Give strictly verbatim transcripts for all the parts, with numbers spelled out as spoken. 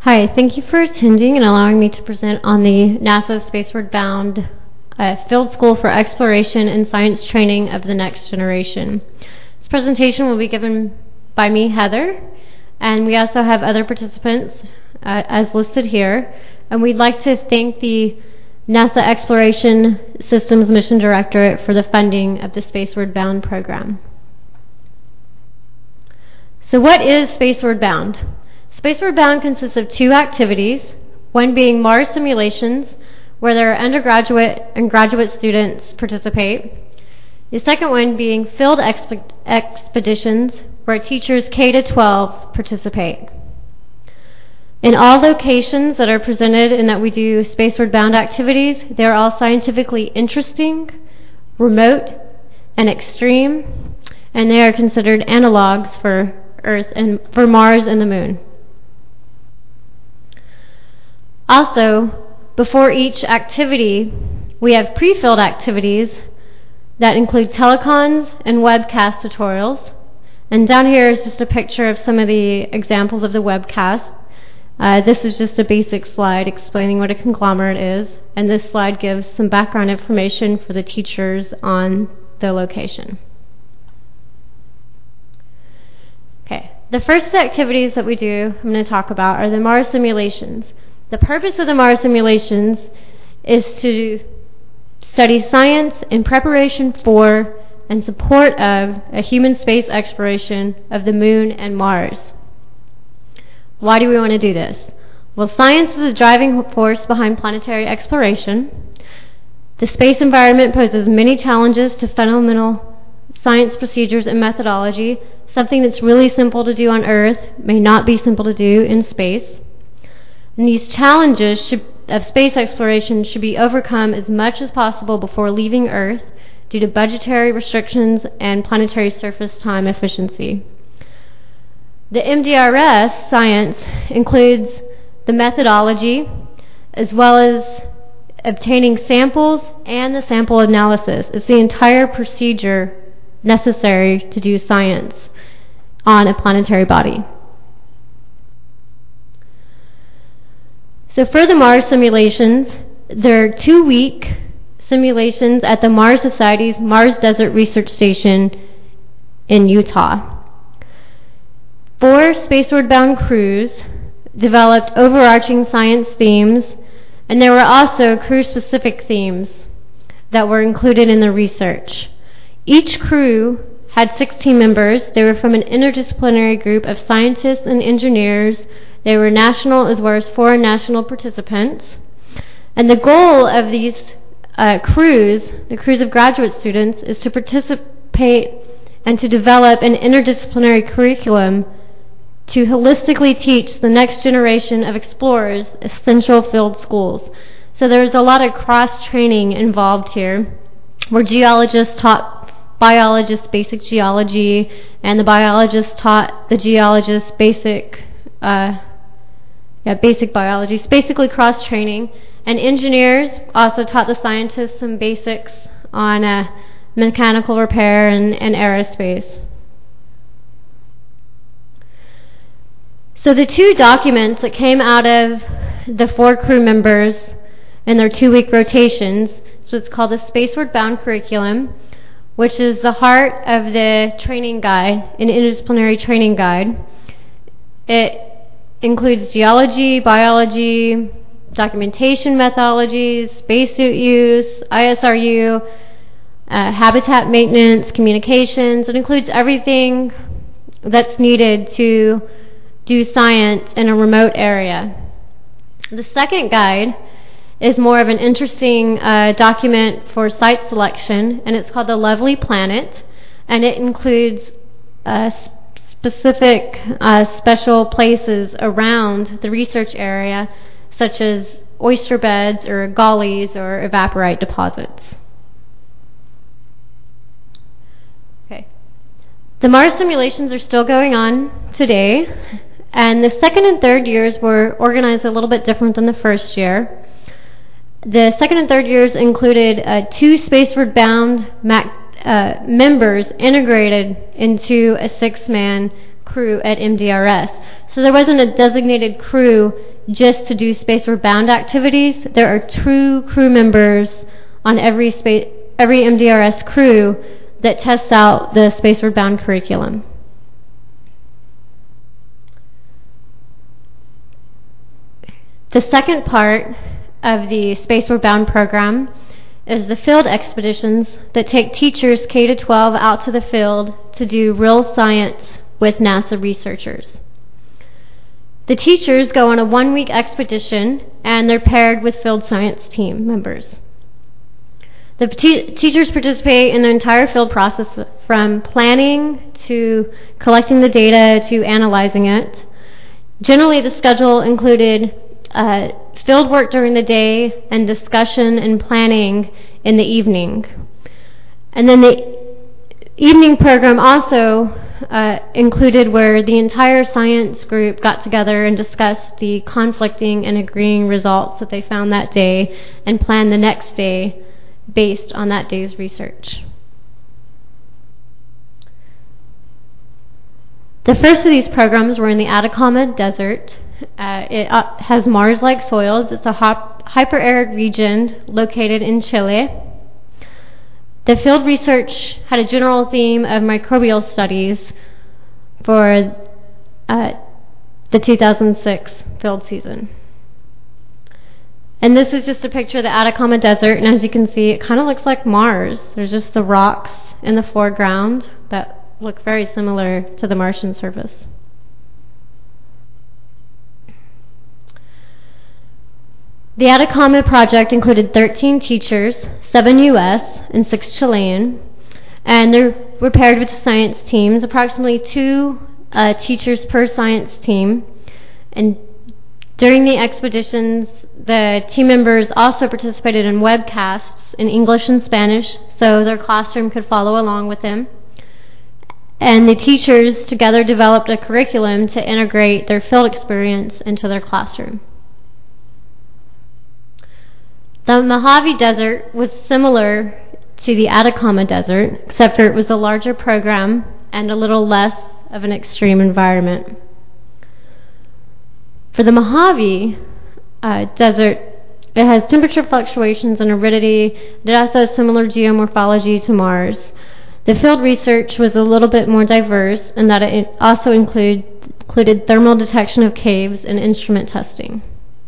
Hi, thank you for attending and allowing me to present on the NASA Spaceward Bound uh, Field School for Exploration and Science Training of the Next Generation. This presentation will be given by me, Heather, and we also have other participants uh, as listed here. And we'd like to thank the NASA Exploration Systems Mission Directorate for the funding of the Spaceward Bound program. So what is Spaceward Bound? Spaceward Bound consists of two activities, one being Mars simulations, where their undergraduate and graduate students participate. The second one being field exp- expeditions, where teachers K to twelve participate. In all locations that are presented and that we do Spaceward Bound activities, they're all scientifically interesting, remote, and extreme, and they are considered analogs for Earth and for Mars and the Moon. Also, before each activity, we have pre-field activities that include telecons and webcast tutorials. And down here is just a picture of some of the examples of the webcast. Uh, this is just a basic slide explaining what a conglomerate is, and this slide gives some background information for the teachers on the location. Okay, the first activities that we do, I'm going to talk about, are the Mars simulations. The purpose of the Mars simulations is to study science in preparation for and support of a human space exploration of the Moon and Mars. Why do we want to do this? Well, science is a driving force behind planetary exploration. The space environment poses many challenges to fundamental science procedures and methodology. Something that's really simple to do on Earth may not be simple to do in space. And these challenges should, of space exploration should be overcome as much as possible before leaving Earth due to budgetary restrictions and planetary surface time efficiency. The M D R S science includes the methodology as well as obtaining samples and the sample analysis. It's the entire procedure necessary to do science on a planetary body. So for the Mars simulations, there are two-week simulations at the Mars Society's Mars Desert Research Station in Utah. Four Spaceward-bound crews developed overarching science themes, and there were also crew-specific themes that were included in the research. Each crew had sixteen members. They were from an interdisciplinary group of scientists and engineers. They were national as well as foreign national participants. And the goal of these uh, crews, the crews of graduate students, is to participate and to develop an interdisciplinary curriculum to holistically teach the next generation of explorers essential field schools. So there's a lot of cross-training involved here, where geologists taught biologists basic geology, and the biologists taught the geologists basic uh, yeah, basic biology. It's basically cross-training. And engineers also taught the scientists some basics on uh, mechanical repair and, and aerospace. So the two documents that came out of the four crew members in their two-week rotations, so it's called the Spaceward Bound Curriculum, which is the heart of the training guide, an interdisciplinary training guide. It includes geology, biology, documentation methodologies, spacesuit use, I S R U, uh, habitat maintenance, communications. It includes everything that's needed to do science in a remote area. The second guide is more of an interesting uh, document for site selection, and it's called The Lovely Planet, and it includes uh, specific uh, special places around the research area, such as oyster beds or gullies or evaporite deposits. Okay. The Mars simulations are still going on today, and the second and third years were organized a little bit different than the first year. The second and third years included uh, two Spaceward Bound Mac, uh, members integrated into a six-man crew at M D R S. So there wasn't a designated crew just to do Spaceward Bound activities. There are true crew members on every spa- every M D R S crew that tests out the Spaceward Bound curriculum. The second part of the Spaceward Bound program is the field expeditions that take teachers K to twelve out to the field to do real science with NASA researchers. The teachers go on a one-week expedition, and they're paired with field science team members. The te- teachers participate in the entire field process, from planning to collecting the data to analyzing it. Generally, the schedule included uh, field work during the day and discussion and planning in the evening. And then the evening program also uh, included where the entire science group got together and discussed the conflicting and agreeing results that they found that day and planned the next day based on that day's research. The first of these programs were in the Atacama Desert. Uh, it uh, has Mars-like soils. It's a hop- hyper-arid region located in Chile. The field research had a general theme of microbial studies for uh, the two thousand six field season. And this is just a picture of the Atacama Desert, and as you can see, it kind of looks like Mars. There's just the rocks in the foreground that look very similar to the Martian surface. The Atacama project included thirteen teachers, seven U S and six Chilean, and they were paired with science teams, approximately two uh, teachers per science team. And during the expeditions, the team members also participated in webcasts in English and Spanish, so their classroom could follow along with them. And the teachers together developed a curriculum to integrate their field experience into their classroom. The Mojave Desert was similar to the Atacama Desert, except for it was a larger program and a little less of an extreme environment. For the Mojave uh, Desert, it has temperature fluctuations and aridity. It also has similar geomorphology to Mars. The field research was a little bit more diverse in that it also include, included thermal detection of caves and instrument testing.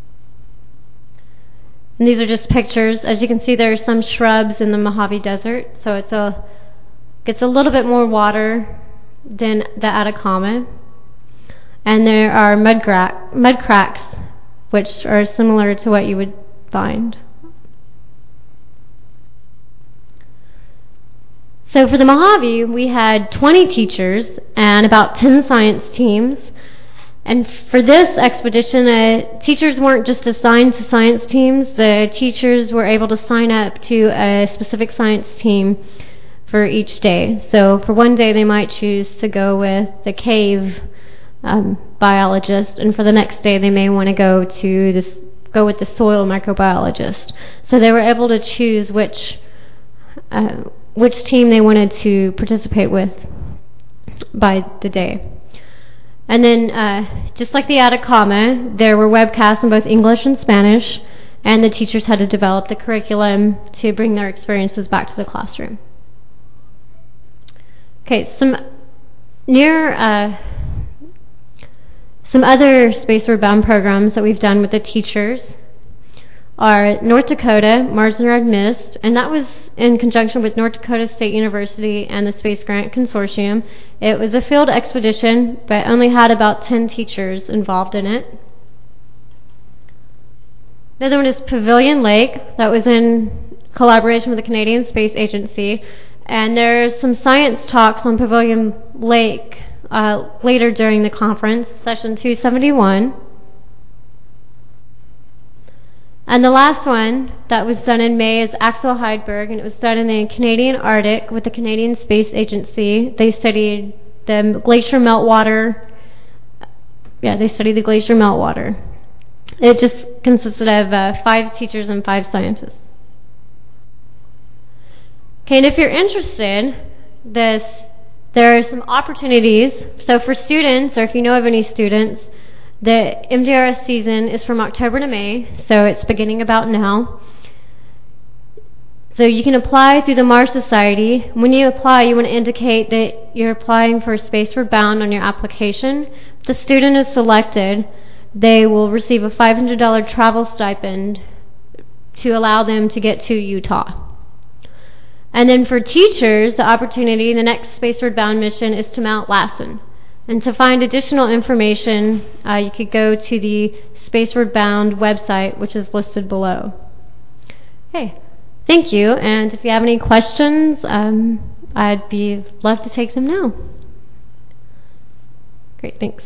And these are just pictures. As you can see, there are some shrubs in the Mojave Desert, so it's a gets a little bit more water than the Atacama. And there are mud, gra- mud cracks, which are similar to what you would find. So for the Mojave, we had twenty teachers and about ten science teams. And for this expedition, uh, teachers weren't just assigned to science teams. The teachers were able to sign up to a specific science team for each day. So for one day, they might choose to go with the cave um, biologist, and for the next day, they may want to go to this, go with the soil microbiologist. So they were able to choose which uh, which team they wanted to participate with by the day. And then, uh, just like the Atacama, there were webcasts in both English and Spanish, and the teachers had to develop the curriculum to bring their experiences back to the classroom. Okay, some near uh, some other Spaceward Bound programs that we've done with the teachers are North Dakota, Mars and Red Mist, and that was in conjunction with North Dakota State University and the Space Grant Consortium. It was a field expedition, but only had about ten teachers involved in it. The other one is Pavilion Lake. That was in collaboration with the Canadian Space Agency. And there's some science talks on Pavilion Lake uh, later during the conference, session two seventy-one. And the last one that was done in May is Axel Heidberg, and it was done in the Canadian Arctic with the Canadian Space Agency. They studied the glacier meltwater. Yeah, they studied the glacier meltwater. It just consisted of uh, five teachers and five scientists. Okay, and if you're interested, this there are some opportunities. So for students, or if you know of any students, The M D R S season is from October to May, so it's beginning about now. So you can apply through the Mars Society. When you apply, you want to indicate that you're applying for Spaceward Bound on your application. If the student is selected, they will receive a five hundred dollars travel stipend to allow them to get to Utah. And then for teachers, the opportunity, the next Spaceward Bound mission is to Mount Lassen. And to find additional information, uh, you could go to the Spaceward Bound website, which is listed below. Okay, thank you. And if you have any questions, um, I'd be love to take them now. Great, thanks.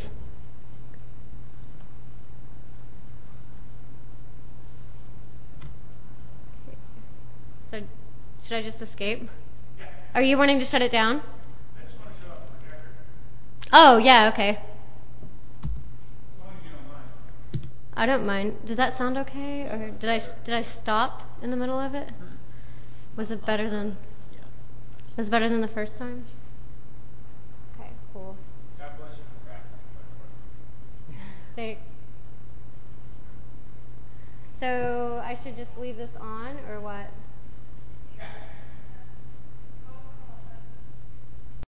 So, should I just escape? Yeah. Are you wanting to shut it down? I just want to shut off the projector. Oh, yeah, okay. As long as you don't mind. I don't mind. Did that sound okay? Or did I did I stop in the middle of it? Was it better than Yeah. was it better than the first time? Okay, cool. God bless you for practicing. Thanks. So I should just leave this on or what?